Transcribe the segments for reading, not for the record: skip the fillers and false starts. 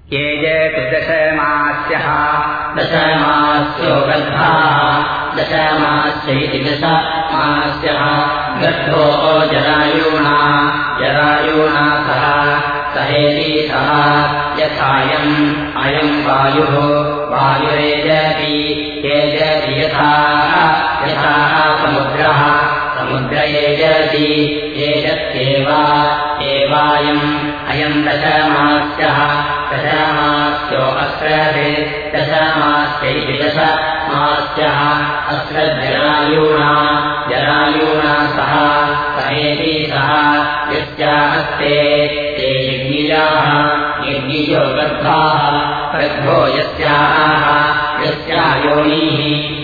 ये जतु दशमास्यः दशमास्यो गर्भाः दशमास्यैति दशमास्यः गर्भो जरायुणा सह सहेति सह यथायम् अयम् वायुः वायुरेजति यथा समुद्रः समुद्रयेजति एवायम् अयम् दशमास्यः दशमास्यो अस्रदे दशमास्यैति दशमास्यः अस्रज्जरायुणा सह सहेति सह यस्यास्ते ते यज्ञियो गर्भो यस्या योनिः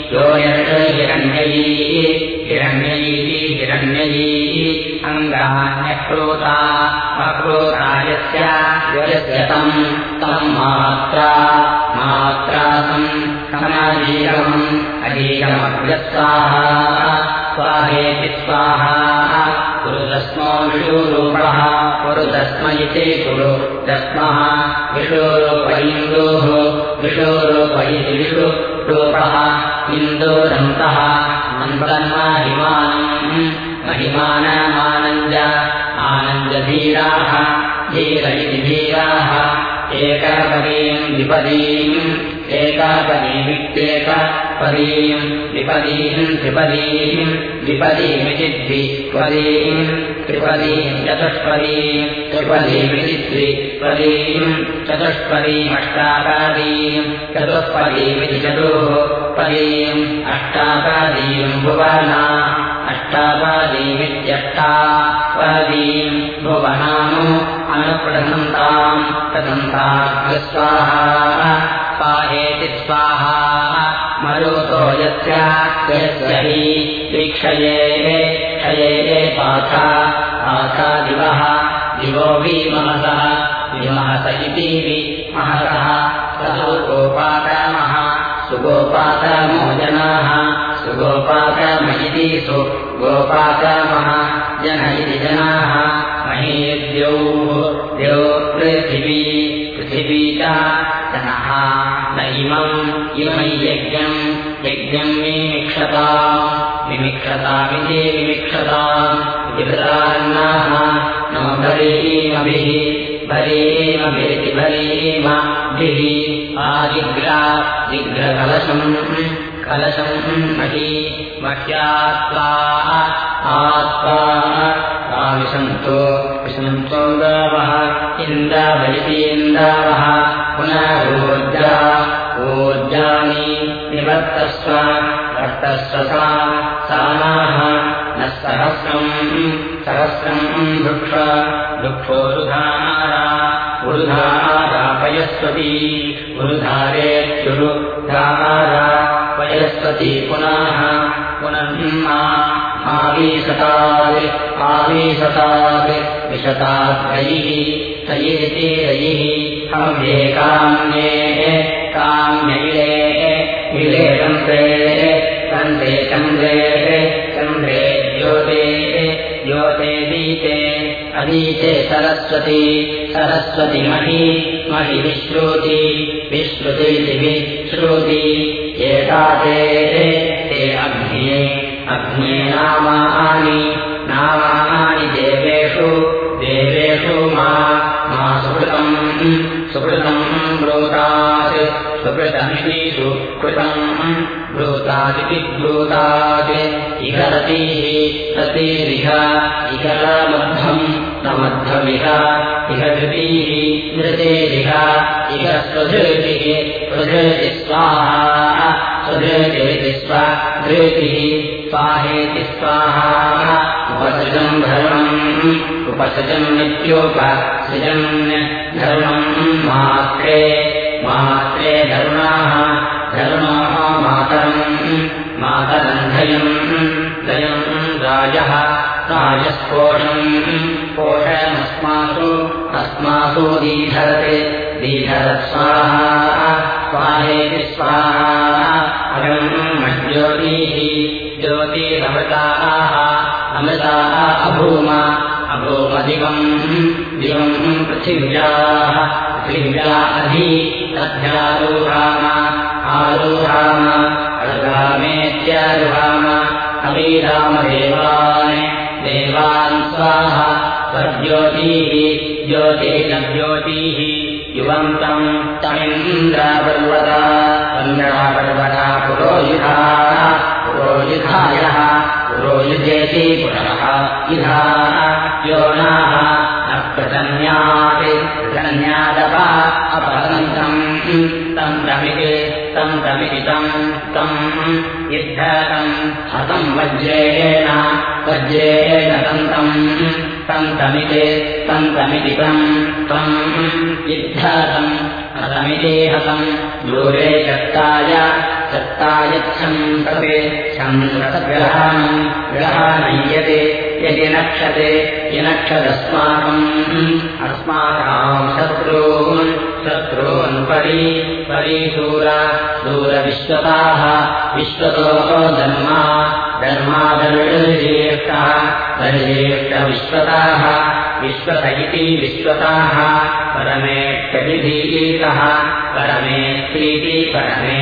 हिरण्ययी अङ्गान्यक्रोता यस्य तम् मात्रा स्वाहेति स्वाहा पुरुदस्मो विषुरूपः पुरुदस्म इति पुरुदस्मः विषुरूपैन्दोः विषुरूप इति विषुरूपः इन्दोरन्तः महिमानमानञ्जधीराः धीर इति धीराः एकपदीम् विपदीम् विपदीमिति द्विपदीम् त्रिपदीम् चतुष्पदीमिति द्विपदीम् चतुष्पदीमष्टापदीम् चतुष्पदीमिति चतुःपदीम् अष्टापदीम् भुवना अष्टापदीमित्यष्टापदीम् भुवनानु अनुप्रदन्ताम् स्वाहा स्वाहेति स्वाहा मरुतो यस्य हि क्षये पाथा दिवो विमहस इति विमहसः सुगोपाकमो जनाः सुगोपाकमहिति सुगोपाकमः जन इति जनाः महीद्यौ पृथिवी च जनः न इमं यज्ञम् विमिक्षतामिति विमिक्षताम् इति वृतान्नाः नो भरीमभिः जिघ्रकलशम् मह्यात्वा विशन्तो गावः इन्द्रावः पुनः ऊर्जानि निवर्तस्व सानाः न सहस्रम् वृक्षो वृधारापयस्वती वृधारेत्युरुधारापयस्वती पुनः आवीशतात् विशताद्रयिः तयेति रयिः हव्ये काम्यैले तन्ते चन्द्रे द्योते दीते अदीते सरस्वती महि विश्रुतीति विश्रुति एताते ते अग्ने नामानि देवेषु मा सुकृतम् ब्रूतात् सुकृतमिषु कृतम् ब्रूतादिति ब्रूतात् इह रतिरिह इह मध्यमिह इह धृतिरिह इह स्वधृतिः स्वाहा स्वधृतिरिति स्वधृतिः स्वाहेति स्वाहा उपसृजम् नित्योपसृजन् धर्मम् मात्रे धर्मो मातरम् दयम् राजस्पोषमस्मासु दीधरस्वाहा स्वाहेति स्वाहा अयम् ज्योतिः ज्योतिरमृताः अभूम दिवम् पृथिव्याः पृथिव्याधि तद्ध्यारुहाम आरुहाम अर्गामेत्यारुहाम अभिरामदेवान् देवान् स्वाहा स्वज्योतिः ज्योतिः युवन्तम् तमिन्द्रापर्वता इन्द्रापर्वता पुरोयुधायः पुरोयुधेति पुरः इधा योनाः प्रतन्यादप अपहन्तम् तम् प्रमिति तम् युद्धतम् हतम् वज्रेण तन्तमिति तम् युद्धतम् हतमिति हतम् दूरे चत्तायच्छम् तपे ग्रहाणय्यते यदि नक्षते अस्माकम् शत्रून् दूरविश्वताः विश्वतो धर्मादर्शेष्टविश्वताः विश्वत इति विश्वताः परमेष्टविधीतः परमेस्त्रीति परमे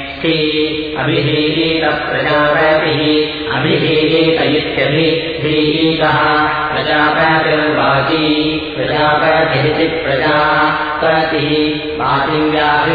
अभिधीतप्रजापतिः अभिधीत इत्यभिधीतः प्रजापतिर्वाची प्रजापतिरिति प्रजापतिः वाचिम्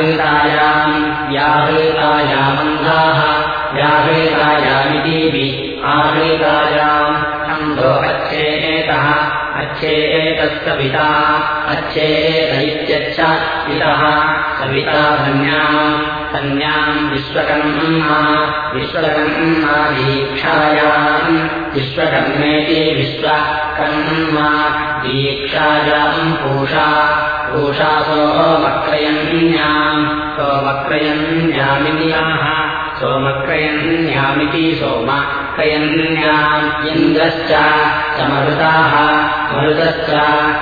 व्याहृतायामन्धाः व्याहृतायामिति आहृतायाम् छन्दो अच्छेतः अच्छेतस्तविता अच्छेत इत्यच्च पितः सविता संज्ञाम् विश्वकर्मा दीक्षायाम् विश्वकर्मेति विश्वकर्मा दीक्षायाम् पूषा सोमक्रयन्यामिति सोमक्रयन्याम् इन्द्रश्च समरुताः मरुतश्च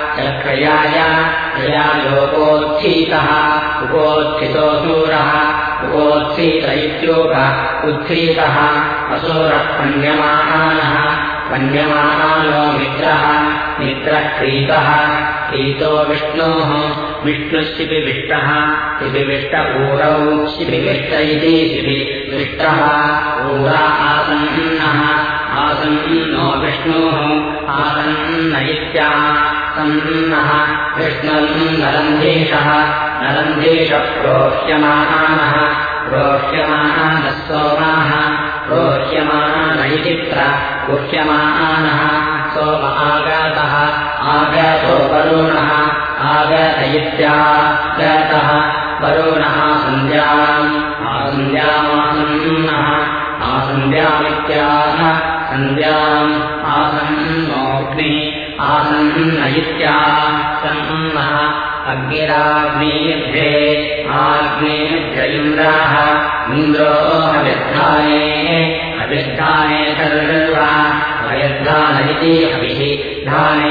क्रयायोपोत्थितः उपोत्थितो सूरः उपोत्थित इत्योप उत्थितः असुरः पण्यमानो मित्रः क्रीतः क्रीतो विष्णोः विष्णुशिपिविष्टः शिपिविष्टपूरौ शिपिविष्ट इति शिपिविष्टः पूरा आसन्नो विष्णोः आसन्न इत्यासन्नः विष्णुर्नरन्धेशः नरन्धेशः प्रोह्यमानः सोमाः प्रोह्यमान इति प्रोह्यमानः सोम आगतः आगतो वरुणः आगत इत्यागतः वरुणः सन्ध्यामासन्नः आसन्ध्यामित्याह सन्ध्याम् आसन्नोऽग्निः आसन्न इत्यासन्नः अग्निराग्नेभ्ये इन्द्राः इन्द्रो अभिष्ठाने सर्वा अयद्धान इति अभिधाने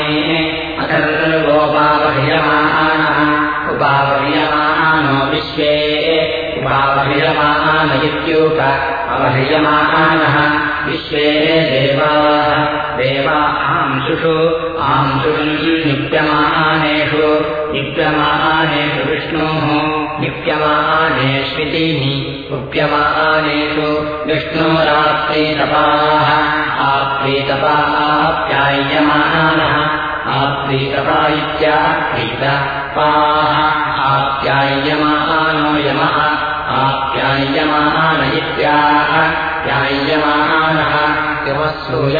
उपावह्यमानो विश्वे उपावह्यमान इत्युप अवह्यमानः विश्वे देवा आंशुषु निप्यमानेषु विष्णोः निप्यमानेष्वितिः उप्यमानेषु विष्णोराप्रीतपाः आप्रीतपाप्याय्यमानः आप्रीतपा इत्याप्रीतपाः आप्याय्यमानो यमः आप्याय्यमान इत्याप्याय्यमानः यमः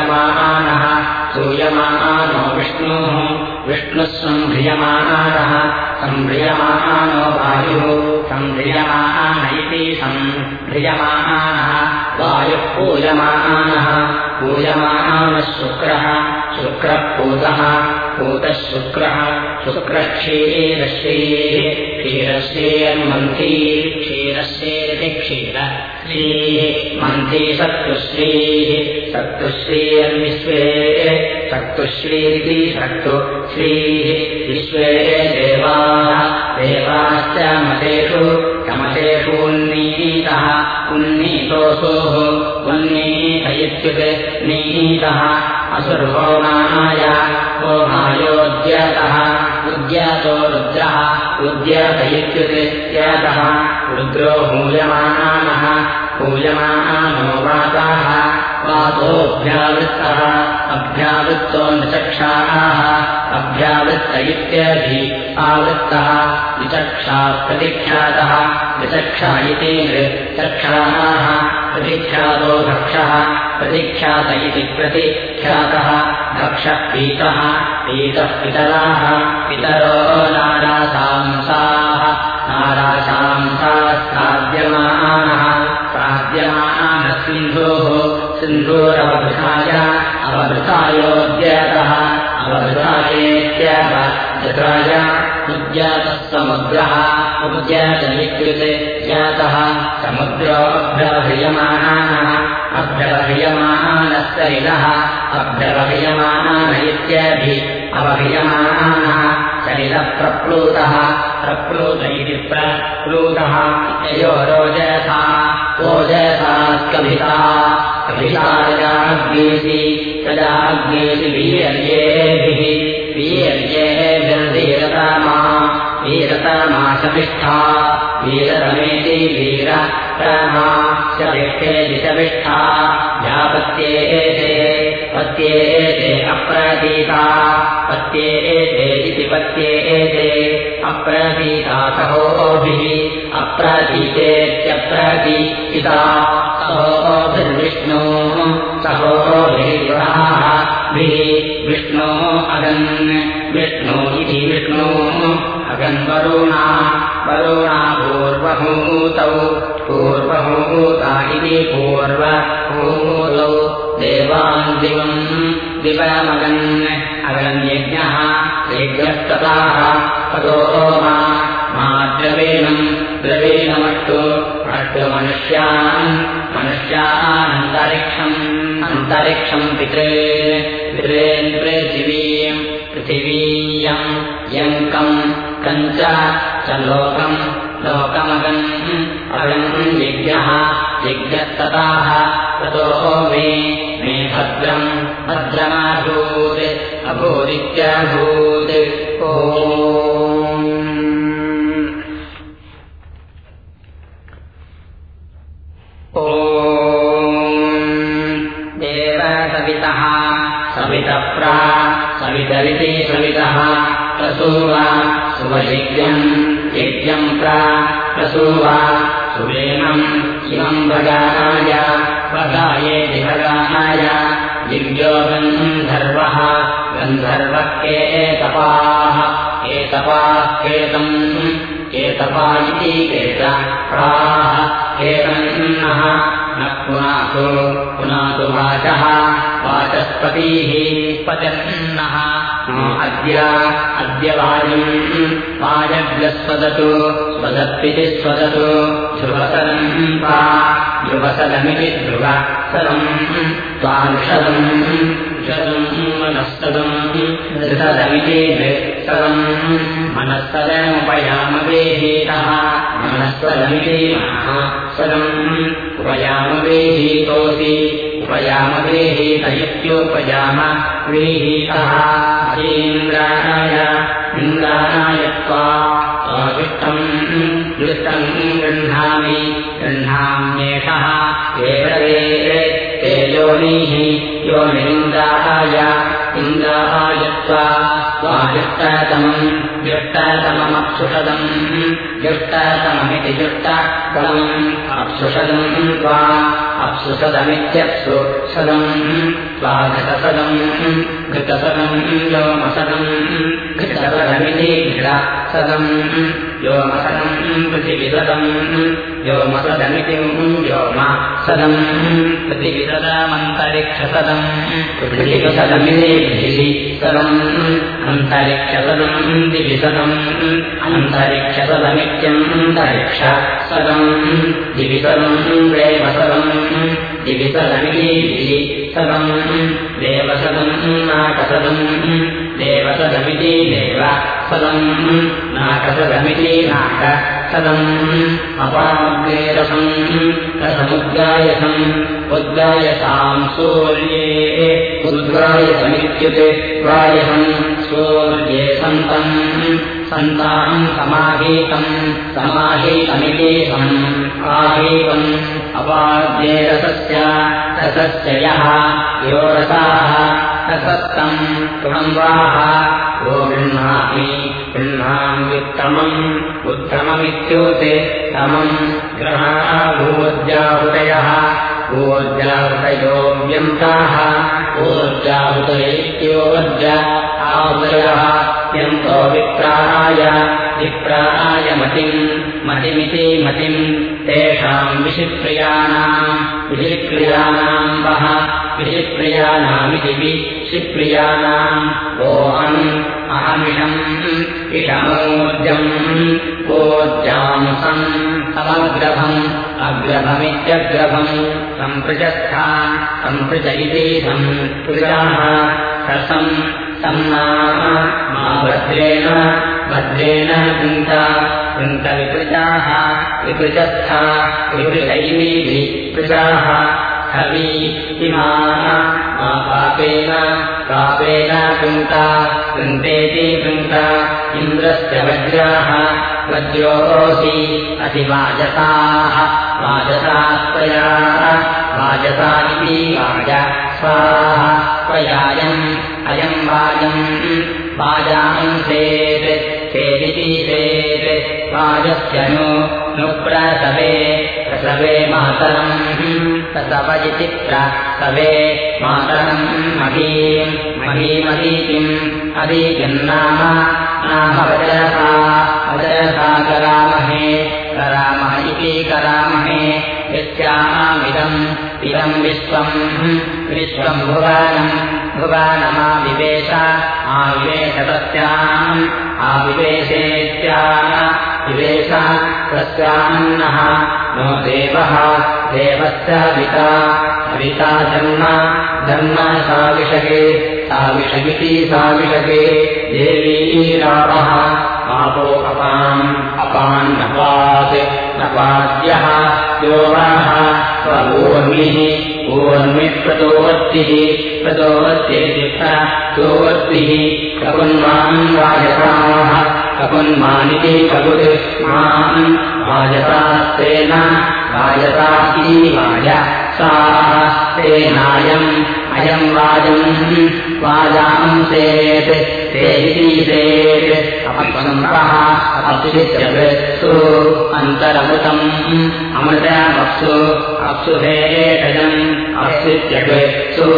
सूयमानो विष्णुः सम्भ्रियमानः सम्भ्रियमानो वायुः सम्भ्रियमान इति सम्भ्रियमानः वायुः पूयमानः शुक्रः पूतः शुक्रः क्षीरश्रीर्मन्थी क्षीरश्रीरिति क्षीरश्रीः मन्थी सत्तुश्रीर्विश्वे सत्तुश्रीरिति सत्तुश्रीः विश्वे देवाश्च मतेषु उन्नीतः उन्नीतोऽसुः उन्नीत इत्युक्ते नीतः असुर्होमाय होमायोद्यतः उद्यातो रुद्रः उद्यात इत्युक्ते यातः रुद्रो हूयमानः हूयमानो वाताः वातोऽभ्यावृत्तः अभ्यावृत्तो नचक्षाः अभ्यावृत्त इत्यभि आवृत्तः विचक्षा प्रतिख्यातः विचक्षा इति चक्षाः प्रतिख्यातो भक्षः प्रतिख्यात इति प्रतिख्यातः भक्षः पीतः पीतः पितराः पितरो नाराशांसाः नाराशांसाः साध्यमानः साध्यमानः सिन्धोः सिन्धोरवभृताय अवभृतायोद्यतः अवभृतायेत्यवभृताय उद्यातः समुद्रः उद्यातमित्युक्ते जातः समुद्रोऽभ्यवह्रियमानः अभ्यवह्रियमानस्तरिणः अभ्यवह्रियमानः इत्यभि अवह्रियमानः सरिलः प्रप्लूतः प्रप्लूत इति प्रप्लूतः ययोरोजसा ओजसास्कभिता कभिता रजाग्नेसि रजाग्नेसि वीर्येभिः वीर्येभिर्वीरतमा वीरतमा शपिष्ठा वीरतमेति वीरतमा शपिष्ठेति शपिष्ठा व्यापत्येते पत्येते अप्रतीता पत्येते इति पत्येते अप्रतीता सहोभिः अप्रतीतेत्यप्रतीता सहोभिर्विष्णोः सहोभिर्विवाहः विष्णोः अगन् विष्णो इति विष्णोः अगन्वरुणा वरुणा पूर्वभूतौ पूर्वभूता इति पूर्वभूतौ देवान् दिवम् दिवमगन् अगन्यज्ञः यज्ञस्तताः ततो मा द्रवेणम् द्रवेणमष्टु मनुष्यानन्तरिक्षम् पितॄन् पृथिवीयम् यङ्कम् कञ्च च लोकमगन् अगन् यज्ञः यज्ञस्तताः ततो मे भद्रमाभूत् अभूदित्यभूत् देवसवितः सवितप्रा सवितरिति सवितः प्रसूवा सुवयज्ञम् यज्ञम् प्रसूवा सुवेमम् इमम् भगाय भगायेति भगाय दिव्यो गन्धर्वः गन्धर्वः केतपाः केतपाः केतपा इति केतपाः केतन्नः न पुनातु वाचः वाचस्पतिः पचन्नः अद्य वायुम् वायव्यस्वदतु स्वदत्विति स्वदतु ध्रुवसदम् वा ध्रुवसदमिति ध्रुवसदम् त्वानुषदम् मनस्तदम् ऋतदमिति ऋतदम् मनस्तदमुपयामवेहीतः मनस्तदमिति मनःसदम् उपयामवेहीतोऽसि उपयामवेहीत इत्युपयामवेहीतः इन्द्राय त्वा दुष्टम् गृह्णाम्येषः ते योनिः इन्द्राय जुष्टतममप्सुषदम् जुष्टतममिति जुष्टतमम् अप्सुषदम् त्वा अप्सुषदमित्यप्सुषदम् त्वा घटसदम् घटसदम् व्योमसदम् घटसदमिति घटसदम् व्योमसदम् पृथिविसदम् व्योमसदमिति व्योमसदम् पृथिविसदमन्तरिक्षसदम् पृथिविसदमिति पृथिविसदम् अन्तरिक्षसदम् दिविसदम् अन्तरिक्षसदमित्यन्तरिक्षसदम् दिविसदम् देवसदम् दिविसदमिति दिविसदम् देवसदम् नाकसदम् देवसदमिति देवसदम् नाकसदमिति नाकसदम् सदम् अपाग्रेरसम् रसमुद्गायसम् उद्गायसाम् सूर्ये उद्गायसमित्युते गायसम् सूर्ये सन्तम् सन्ताम् समाहीतम् समाहीतमितीतम् आहीतम् अपाद्येरसस्य रसस्य यः यो रसाः रसस्तम् कृणम्वाः यो गृह्णामि गृह्णाम्युत्तमम् उत्तममित्युते तमम् ग्रहाभूर्जाहुतयः ऊर्जाहुतयो व्यन्ताः ऊर्जाहुतयैत्योर्ज आहुतयः यन्तो विप्राय मतिम् मतिमिति मतिम् तेषाम् विशिक्रियाणाम् वः विशिक्रियाणामिति विशिक्रियाणाम् अहमिषम् इषमोर्जम् ऊर्जांसम् समग्रभम् अग्रभमित्यग्रभम् सम्पृजस्था सम्पृज इति सम्पृजाः रसम् सम्ना मा भद्रेण वृन्तविपृजाः विपृजस्था विपृजैः विपृजाः हवि इमाः मा पापेन वृन्तेति वृन्ता इन्द्रस्य वज्राः वज्रोऽसि अतिवाजसाः वाजसा वाजसा इति वाजसाः त्वयायम् अयम् वाजम् वाजांसेत् सेदिति सेत् वाजस्य नु प्रसवे मातरम् प्रसव इति प्रसवे मातरम् महीमदीतिम् अदीतिम् नाम वजसा करामहे इति करामहे यस्यामिदम् विश्वम् भुवानमाविवेश तस्याम् विवेश तस्यान्नः नो देवस्य अविता जन्म साविषगिति साविषगे देवी रापः आपो अपान्नपाद्यः योवाः ऊर्मिः प्रदोवत्येति प्रदोवत्तिः कपुन्मान् वाजसाः कपुन्मानिति कपुन्मान् वाजसास्तेन वाजसाति वाजसाः तेनायम् अयम् वाजांसेत् सेति सेत् अपसन्तः अपसित्यवत्सु अन्तरमृतम् अमृतमप्सु अप्सु भेषजम् अपसित्यवत्सु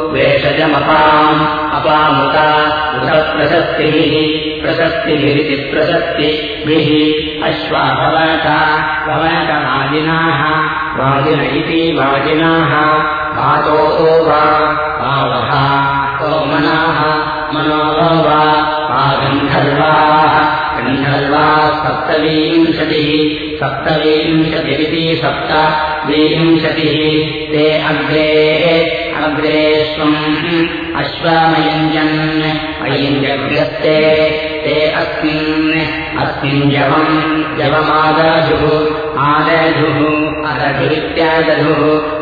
भेषजमपामुता प्रशस्तिभिरिति प्रशस्तिभिः अश्वा भवनकवाजिनाः वाजिन इति वाजिनाः वातो वा पावः ओमनाः मनो वा गन्धर्वाः सप्तविंशतिरिति सप्तविंशतिः ते अग्रे स्वम् अश्वमयुञ्जन् अयुञ्जग्रस्ते ते अस्मिन् जवमादधुः अदधुरित्यादधुः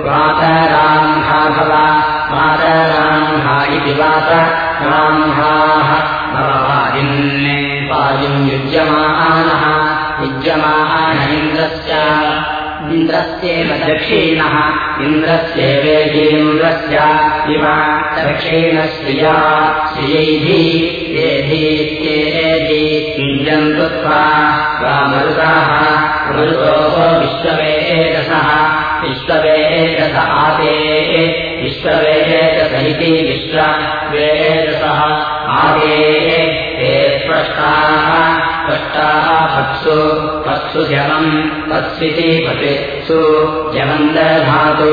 वातरांहा इति वातरांहाः पादिम् युज्यमान इन्द्रस्येव दक्षिणः इन्द्रस्येवेन्द्रस्य इव दक्षिणश्रिया श्रियैधि युञ्जन्तु त्वा मरुतोः विश्ववेदस आते विश्ववेदस इति विश्ववेदसः आते ते स्पष्टाः पत्सु जवम् पत्स्विति पतित्सु जवम् दधातु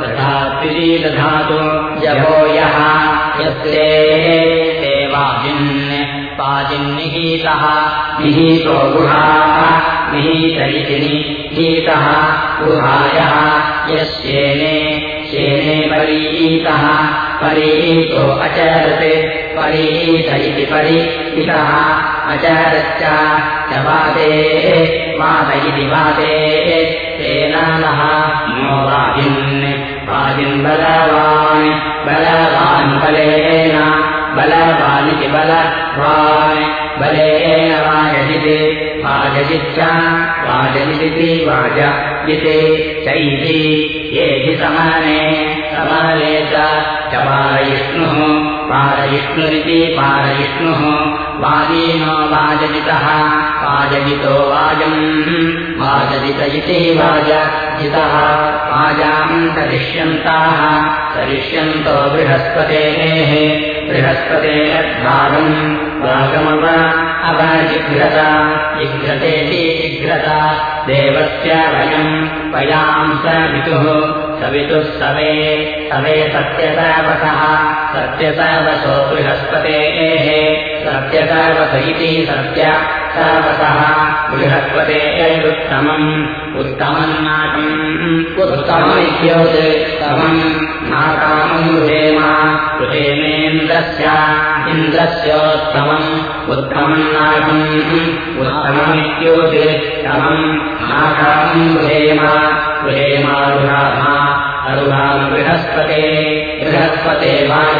दधातु जभो यः यस्ते ते वाजिन्निहीतः निहीतो गुहाः निहीतरितिनि हीतः गुहायः यस्येने शेने परीतः परीतो अचरते परीत इति परीतः अचरच्च च वाते वात इति वाते तेनानः नो वाजिन् बलवान् बलवान् बलेन बलवानिति बलवान् बलेन वाजजिते वाजजिच्च वाजजिति वाजजिते चैति येति समाने समाने च पारयिष्णुः पारयिष्णुरिति पारयिष्णुः वाजीनो वाजजितः वाजजितो वाजम् वाजजित इति वाजजितः वाजाम् करिष्यन्ताः करिष्यन्तो बृहस्पतेः बृहस्पतेर्भागम् भागमव अवजिघ्रत जिघ्रतेति जिघ्रता देवस्य वयम् वयाम् सवितुः सवितुः सवे सवे सत्यतावसः सत्यतावसो बृहस्पतेः सत्यतावस इति सत्यतावसः बृहस्पतेरुत्तमम् उत्तमम् नाकम् उत्तममित्योत्तमम् नाकामम् गृहेम गृहेमेन्द्रस्य इन्द्रस्योत्तमम् उत्तमम् नाकम् उत्तममित्योत्तमम् नाकामम् गृहेम गृहेमारुहामः अरुहाम बृहस्पते बृहस्पते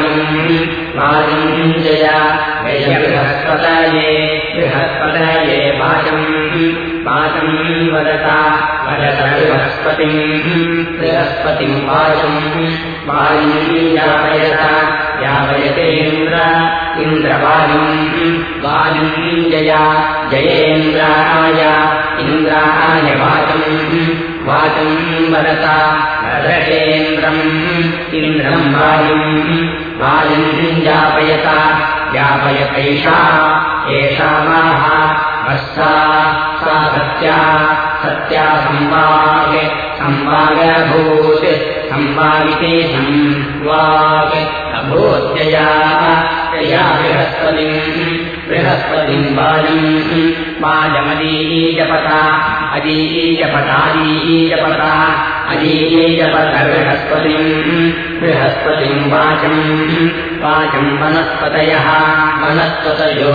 वाजम् जय बृहस्पतये बृहस्पतये वाजम् वदता वदत बृहस्पतिम् वाजम् यापयत यापयते इन्द्रवाजम् जय जयेन्द्राय इन्द्राय वाचम् वदता वदतेन्द्रम् इन्द्रम् वाजम् यापयता यापयतैषा एषा वाः वर्षा सा सत्या संवागभूत् संवागिते संवाग अभूत्यया तया बृहस्पतिम् वाजमदीजपता अदीजपतादीजपता अदीजपत बृहस्पतिम् वाचम् वनस्पतयः वनस्पतयो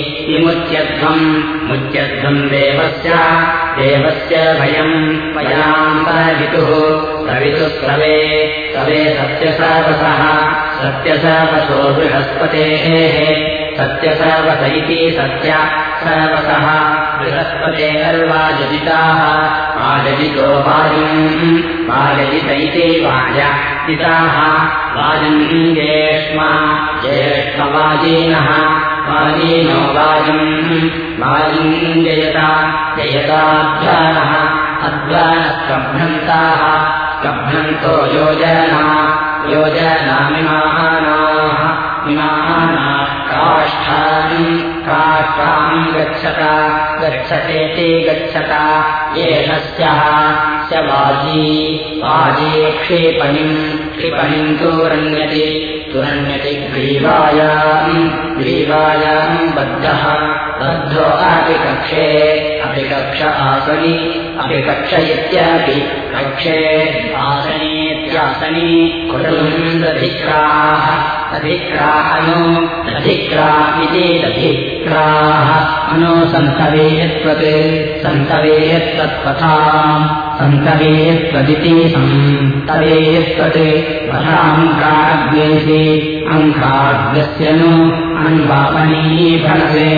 विमुच्यध्वम् देवस्य भयम् वयाम् सवितुः सवे सत्यसवसः सत्यसवसो बृहस्पतेः सत्यसवस इति सत्यसवसः बृहस्पतेर्वाजजिताः वाजजितो वाजजित इति वाजजिताः वाजम् ज्येष्ठवाजिनः वाजिनो वाजम् जयताध्वानः अध्वानस्कभ्रन्ताः कभ्रन्तो योजनामिमानाः काष्ठाम् गच्छतेति गच्छता येषस्यः स वाजी क्षिपणिम् तुरण्यति ग्रीवायाम् बद्धः बद्धो अपि कक्ष आसनी अभिकक्ष इत्यापि कक्षे आसनीत्यासनी कुटुम्बधिक्राः अधिक्रा इति दधिक्राः अनो सन्तवेयत्वत्पथाम् सन्तवेयत्वदिति सन्तवेयत्वत् पथाम् काग्नेसि अङ्काग्रस्य नु अन्वापनीफलसे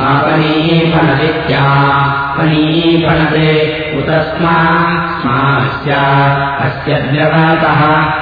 आपनीफलदित्यापनीफलसे उतस्मास्मास्य अस्य द्रवतः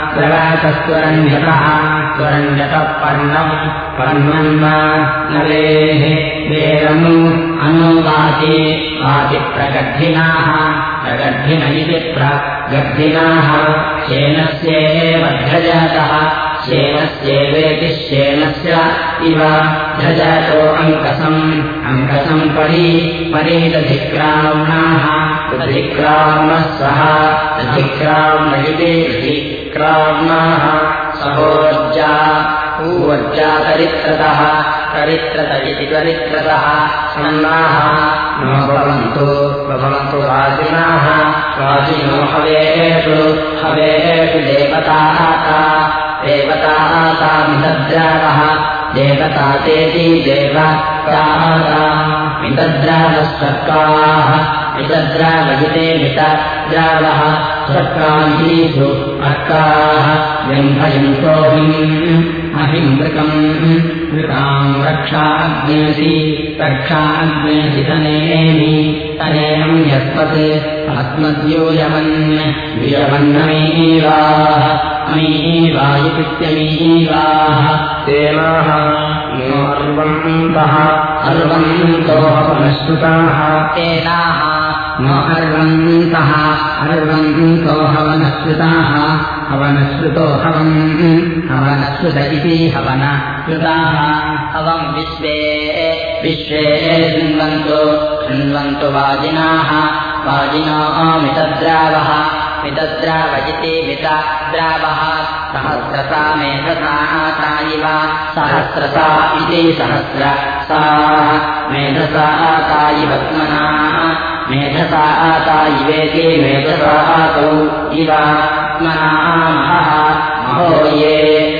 त्वरण्यतः पर्णम् नवेः वेदमु अनुवाति प्रगद्धिनाः प्रगद्धिन इति प्रगद्धिनाः शेनस्येव ध्रजतः शेनस्येवेति शेनस्य इव ध्रजतो अङ्कसम् परीदधिक्राम्णाः दधिक्राम्णः सह दधिक्राम्णयुते दधिक्राम्णाः सहोर्जा ऊर्जातरित्रतः तरित्रत इति त्वरित्रतः सन्नाः नो भवन्तु वाजिनाः वाजिनो हवेषु देवताः मितद्रावः देवता तेति देवताः मितद्रावः सर्काः मितद्रावजिते मितद्रावः सर्कालीषु अर्काः अहिमृकम् मृगाम् रक्षाग्नेसि तनेमि तनेयम् यस्मत् अस्मद्यूयमन्यमीवाः अमीवायुपित्यमीवाः तेनाः अर्वन्तो हवनश्रुताः तेनाः नो अर्वन्तो हवनश्रुताः हवनश्रुतो हवनश्रुत इति हवनश्रुताः हवम् विश्वे शृण्वन्तु वाजिनाः वाजिनो मितद्रावः मितद्रावजिति मितद्रावः सहस्रसा मेधसा तायिव सहस्रसा इति सहस्रसा मेधसा तायिवत्मना मेधसा तायिवेति मेधसा तौ इव महो ये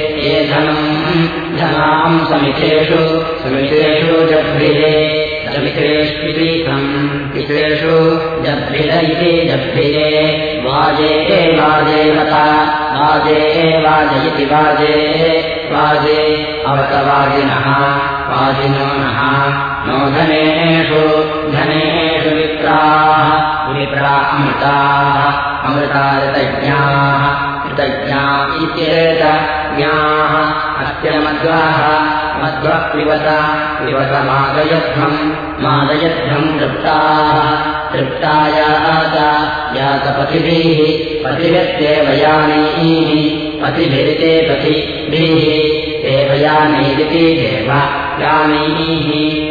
धनाम् समितेषु जभ्रिरे जभ्रितेषु जभ्रिर इति जभ्रिरे वाजयति वाजे अवतवाजिनः वाजिनो नः नो धनेषु विप्रा अमृता ऋतज्ञाः इत्येतज्ञाः अस्य मध्वः पिबतमादयध्वम् तृप्ताय यातपतिभिः पतिभिर्देवयानीः पतिभिरिते पतिभिः देवयानीरिति देवयानीः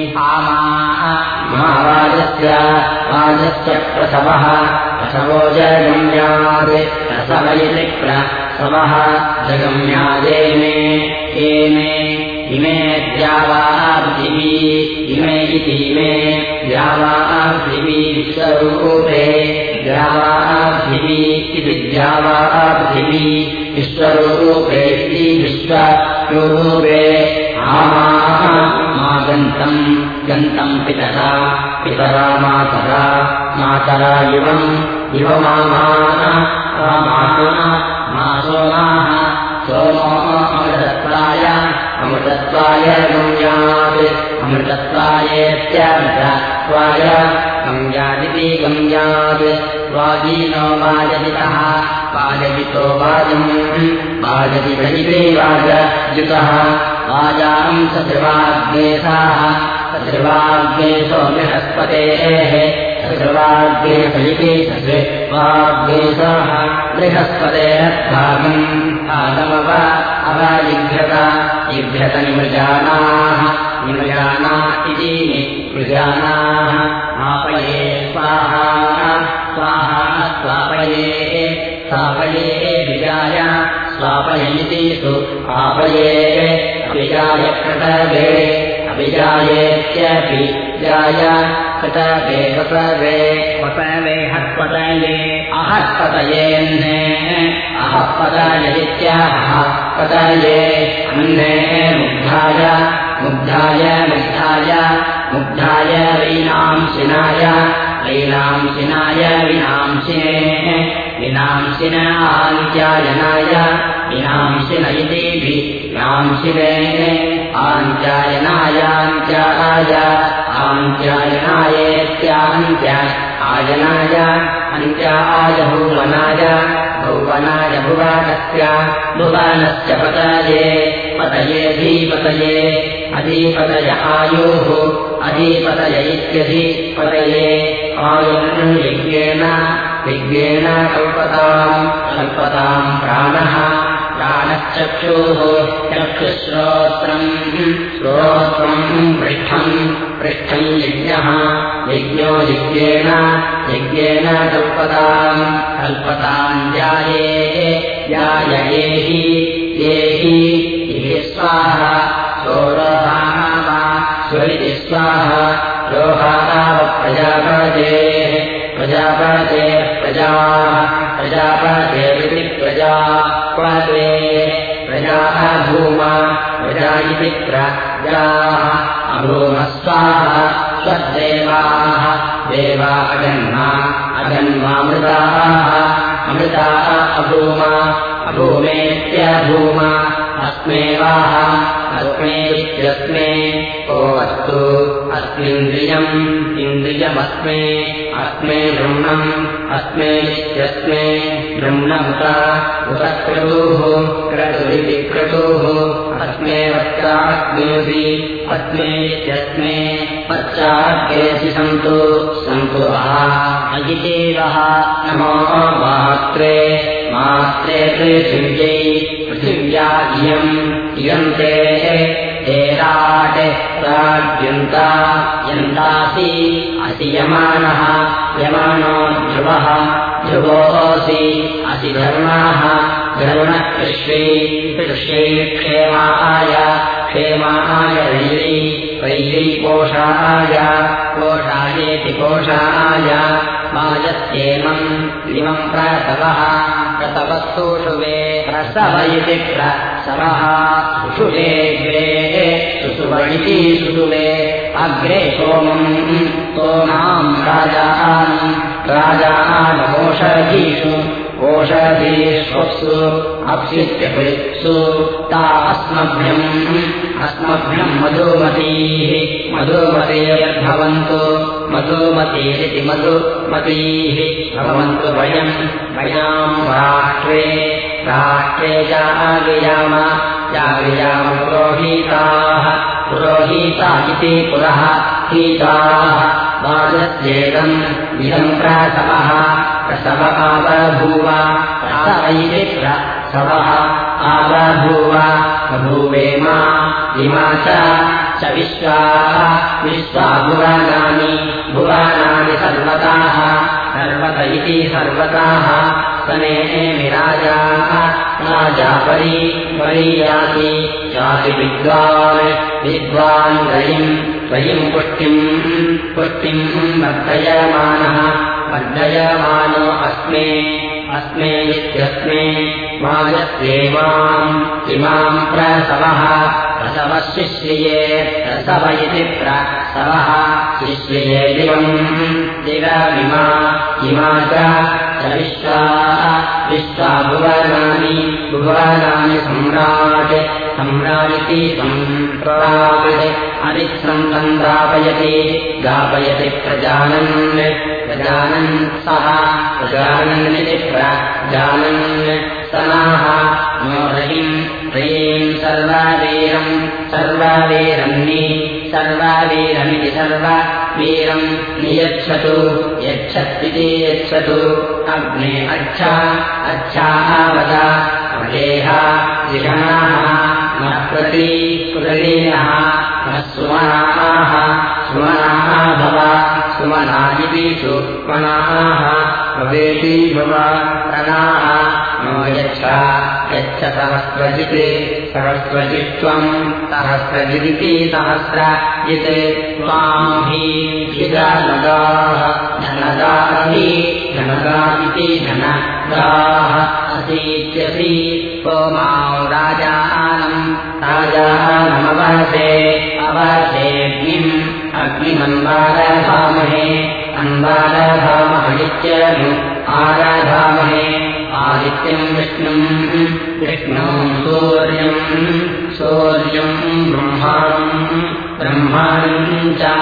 वाजस्य प्रसवो जगम्यात् प्रसव इति प्रसवः जगम्यादेमे इमे द्यावापृथिवी इमे इति इमे द्यावापृथिवी विश्वरूपे द्यावापृथिवी इति द्यावापृथिवी विश्वरूपे इति विश्वरूपे मा गन्तम् पितरा मातरा इवमासोनाः सोमो अमृतत्वाय गम्यात् अमृतत्वायेत्यमृतत्वाय गम्यादिति गम्यात् वाजीनो वाजजितः वाजजितो वाजजिते वाजजितः वाजाम् सत्रिवाग्नेशो बृहस्पतेः सत्रिवाग्नेशैति सत्रिवाग्नेशः बृहस्पतेरद्भागम् भागमव अवजिघ्रत निमृजानाः इति निमृजानाः आपये स्वाहा स्वापये विजाय स्वापयन्ति सु आपये अभिजाय कृतवे अभिजायेत्यभिजाय कृतवे कृतवे हत्पतये अहत्पतयेऽह्ने अहत्पतय इत्यहत्पतये अन्ने मुग्धाय वैनांसिनाय विनांसिनाय विनांसिन इति विनांसिने आञ्चायनायेत्यायनाय अन्त्याय भुवनाय भुवनस्य पतये धीपतये आयुः अधिपतय इत्यधिपतये आयुर् यज्ञेन कल्पताम् प्राणः प्राणश्चक्षुः चक्षुश्रोत्रम् पृष्ठम् यज्ञो यज्ञेन कल्पताम् ध्यायेहि स्वाहा सोरभावा स्वरिति स्वाहा रोहावप्रजापतेः प्रजापतेः प्रजापतेरिति प्रजापते प्रजाः भूमा प्रजा इति प्रजाः अभूमस्वाहा स्वदेवाः देवा अगन्मामृताः अमृताः अभूमा अभूमेत्यभूमा अस्मेवाः अस्मेत्यस्मे को अस्तु अस्मिन्द्रियम् इन्द्रियमस्मे अस्मे ब्रह्मम् अस्मेत्यस्मे ब्रह्ममुत उत क्रतुः क्रतुरिति क्रतुः अस्मे वत्ता अस्मेऽपि अस्मेत्यस्मे पश्चाद्गेऽसि सन्तु सन्तु अयिदेवः नमो मात्रे मात्रे पृथिव्यै पृथिव्या इयम् ते तेराट् प्राड्यन्ता यन्तासि असि यमानः यमानो ध्रुवः ध्रुवोऽसि असि धर्माः धर्मः कृष्यै क्षेमाय वैरी कोषायेति कोषाय माजत्येमम् इमम् प्रसवः प्रसवस्तुषुवे प्रसव इति प्रसवः सुषुवे सुषुव इति सुषुवे अग्रे सोमाम् राजानमोषधीषु ओषधीष्वप्सु अप्सित्यपृत्सु ता अस्मभ्यम् मधुमतीः मधुमतीर्भवन्तु मधुमतीरिति मधुमतीः भवन्तु वयम् राष्ट्रे जागयाम पुरोहिता इति पुरः हीताः वाजस्येदम् इदम् प्रसवः प्रसव आबभूव प्रसव इति प्रसवः आबभूव बभूवेम इमा च विश्वा भुवनानि सर्वताः सर्वत इति सर्वताः सनेमि राजा परीयाति याति विद्वान् रयिम् पुष्टिम् वर्धयमानो अस्मे इत्यस्मे मायस्येमाम् इमाम् प्रसवः प्रसवः शिश्रिये प्रसव इति प्रसवः शिश्रिये दिवमिमा इमा च विश्वा भुवनानि सम्राटिति सम्राट् अरित्सन्तम् गापयति प्रजानन् सः प्रजानन्निति प्रजानन् सनाः नो रयिम् सर्ववीरमिति सर्ववीरम् नियच्छतु यच्छत्विति यच्छतु अग्ने अच्छावद अवलेह जिषणाः न प्रतीनः न सुमनाः भव सुमनादिषु मनाः भवेति भव प्रणाः नो यच्छ सहस्रजित्त्वम् सहस्रजिदिति सहस्रजित् त्वाम् धनगाः धनगा इति धनगाः असीत्यसि सोमां राजानमवसेऽग्निम् अग्निमन्वारधामहे इत्यनु आराधामहे आदित्यम् विष्णुम् सूर्यम् ब्रह्माणम् च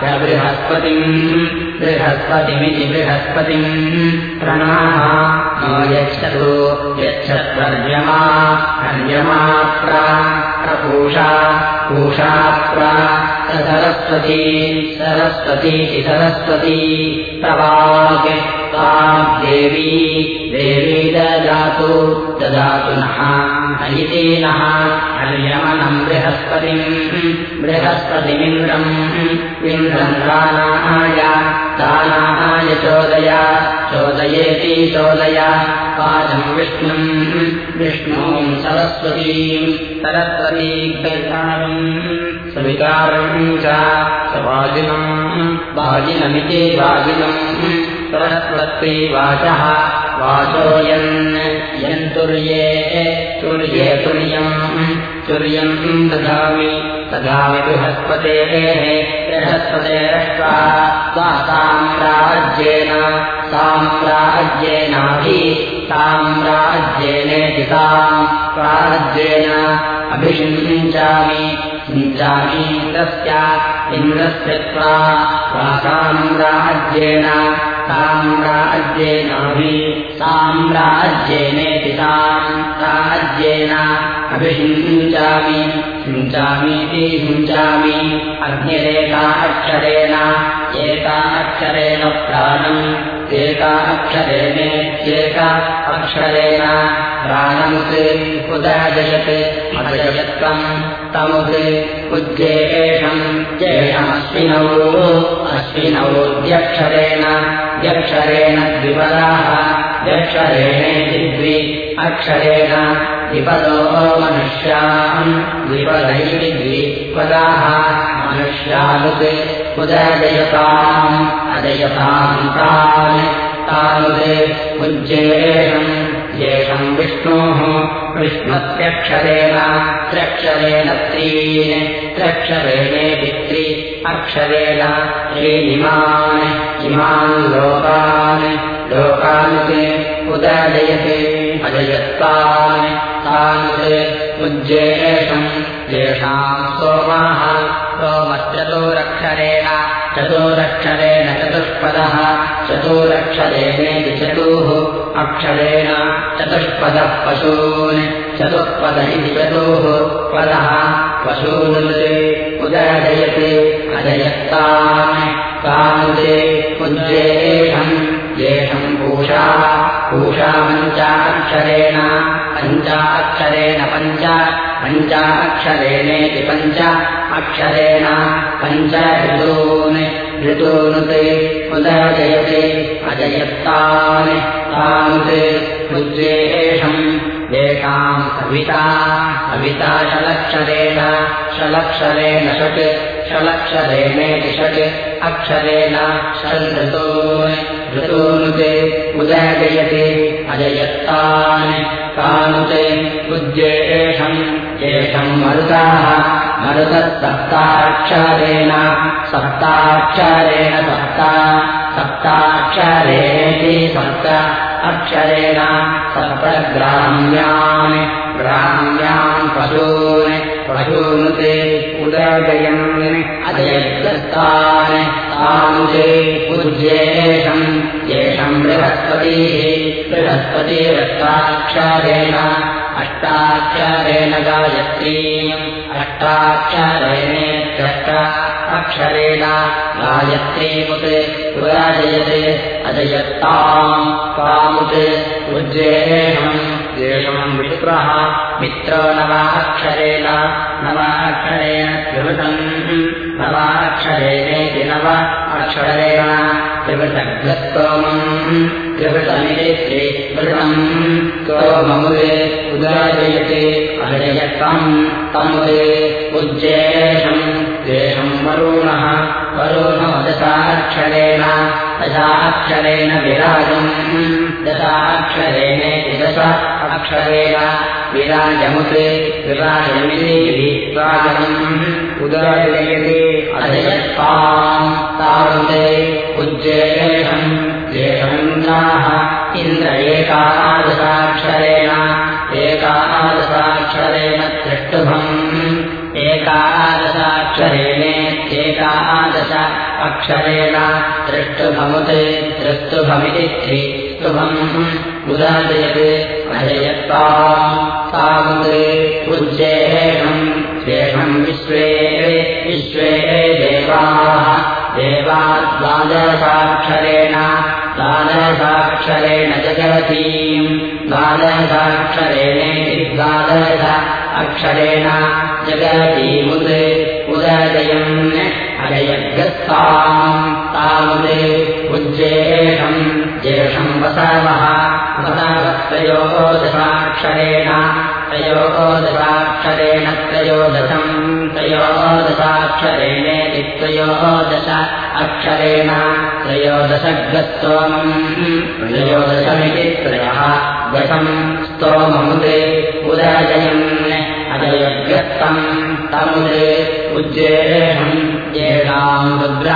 बृहस्पतिमिति बृहस्पतिम् प्रणाः नो यच्छतु यच्छत्वर्यमा प्रपूषा सरस्वतीति सरस्वती तवाक् देवी ददातु नः अयिते नः हर्यमनम् बृहस्पतिमिन्द्रम् दानाय चोदय चोदयेति चोदय वाचम् विष्णुम् विष्णुम् सरस्वतीम् सरस्वतीम् सविकारम् च वाजिनम् वाजिनमिति वाजिनम् सरस्वती वाचः वाचो यन्तुर्ये तुर्ये तुर्यम् दधामि बृहस्पतेः बृहस्पतेरश्वा सा साम्राज्येनाभि साम्राज्येनेति साम्राज्येन अभिषिञ्चामि इन्द्रस्य त्वा साम्राज्येनाभि साम्राज्येनेति साम्राज्येन अभिषिञ्चामीति सिञ्चामि अग्निरेका अक्षरेण प्राणम् एका अक्षरेणेत्येक अक्षरेण प्राणमुत् उदयजयत् अदयत्वम् तमुत् उज्जेषम् अश्विनौ द्यक्षरेण द्विपदाः द्यक्षरेणेति अक्षरेण द्विपदो मनुष्यान् द्विपदैः द्विपदाः मनुष्यानुत् उदयजयताम् अजयताम् तानुत् उज्जेषम् येषम् विष्णोः विष्णुत्यक्षरेण त्र्यक्षरेणेति त्रि अक्षरेण इमान् लोकानुत् उदयजयते अजयत्तान् तानुत् उज्जेषम् येषाम् सोमाः सोमश्चतुरक्षरेण चतुष्पदः चतुरक्षरेणेति चतुः अक्षरेण चतुष्पदः पशून् चतुष्पद इति चतुः पदः पशूनुत् उदयजयते अजयत्तान् तानुत् उज्जेषम् येषम् पूषा पञ्चाक्षरेण पञ्चाक्षरेणेति पञ्च अक्षरेण पञ्च ऋतूनुत् उदयजयते अजयत्तान् तानुत् उज्जेषम् येषाम् सविता शलक्षरेण षट् अक्षरेण ऋतूनुत् उदयजयते अजयत्तान् तानुत् उज्जेषम् येषम् मरुतः सप्ताक्षरेणेति सप्त अक्षरेण ग्राम्यान् पशूनुत् उदयजयन् अजयत्तान् तानुत् उज्जेषम् येषम् बृहस्पतिरष्टाक्षरेण गायत्रीम् अष्टाक्षरेणेत्यष्ट अक्षरेण गायत्रीमुत् उदयजयते अजयत्ताम् तामुत् उज्जेषम् येषम् मित्रो नवाक्षरेण नवाक्षरेणेति नव अक्षरेण त्रिवृतग्रस्तोमम् त्रिवृतमिति त्रिवृतम् स्तोममुत् उदयजयते अजयत्तम् तमुत् उज्जेषम् येषम् वरुणो दशाक्षरेण विराजम् दशाक्षरेणेति दश अक्षरेण विराजमुत् विराजमिति विराजम् उदयजयते अजयत्ताम् तानुत् उज्जेषम् येषमिन्द्राः इन्द्र एकादशाक्षरेण त्रिष्टुभम् एकादशाक्षरेणेत्येकादश अक्षरेण त्रिष्टुभमुत् त्रिष्टुभमिति त्रिष्टुभम् उदयजयते अजयत्ताम् तामुत् उज्जेषम् शेषम् विश्वे देवाः द्वादशाक्षरेण जगतीम् द्वादशाक्षरेणेति द्वादश अक्षरेण जगतीमुत् उदयजयन् अजयग्रस्ताम् तामुत् उज्जेषम् त्रयोदशाक्षरेण त्रयोदशम् त्रयोदशाक्षरेणेति त्रयोदश अक्षरेण त्रयोदशग्रस्तोमम् त्रयोदशमिति त्रयः दशम् स्तोममुदे उदयजयन् अजयग्रस्तम् तमुदे उज्जेषम् येषाम्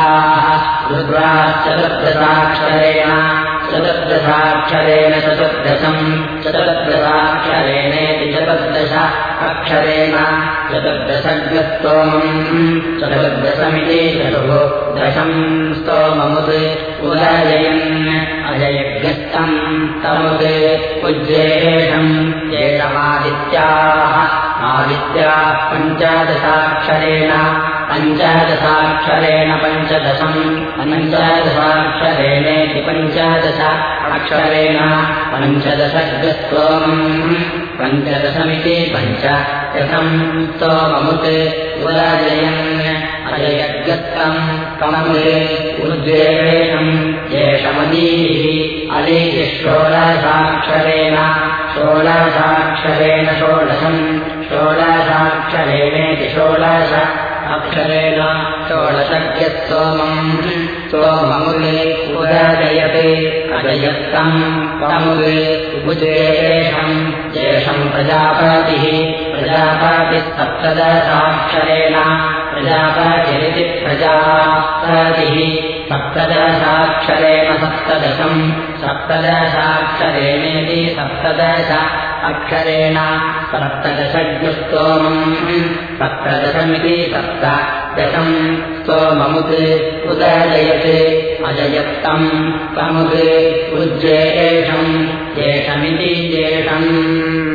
रुद्राश्चतुर्दशाक्षरेण चतुर्दशाक्षरेण चतुर्दशम् चतुर्दशाक्षरेणेति चतुर्दश अक्षरेण चतुर्दशग्रस्तोमम् चतुर्दशमिति चतुर्दशम् स्तोममुत् उदयन् अजयग्रस्तम् तमुत् उज्जेषम् येषमादित्याः आदित्याः पञ्चदशाक्षरेण पञ्चदशाक्षरेण पञ्चदशम् पञ्चदशाक्षरेणेति पञ्चदश अक्षरेण पञ्चदशग्रस्तोमम् पञ्चदशमिति पञ्चदशम् स्तोममुत् उदयन् अजयग्रस्तम् तमुत् उज्जेषम् येषमदीः अदीति षोडशाक्षरेण षोडशाक्षरेण षोडशम् षोडशाक्षरेणेति षोडश अक्षरेण षोडशग्रस्तोमम् स्तोममुदे उदयते अजयत्तम् तमुदे उज्जेषम् येषम् प्रजापतिः प्रजापतिः सप्तदशाक्षरेण प्रजापतिरिति प्रजापतिः सप्तदशाक्षरेण सप्तदशम् सप्तदशाक्षरेणेति सप्तदश अक्षरेण सप्तदशग्रस्तोमम् सप्तदशमिति सप्तदशम् स्तोममुत् उदयते अजयत्तम् तमुत् उज्जेषम् येषमिति येषम्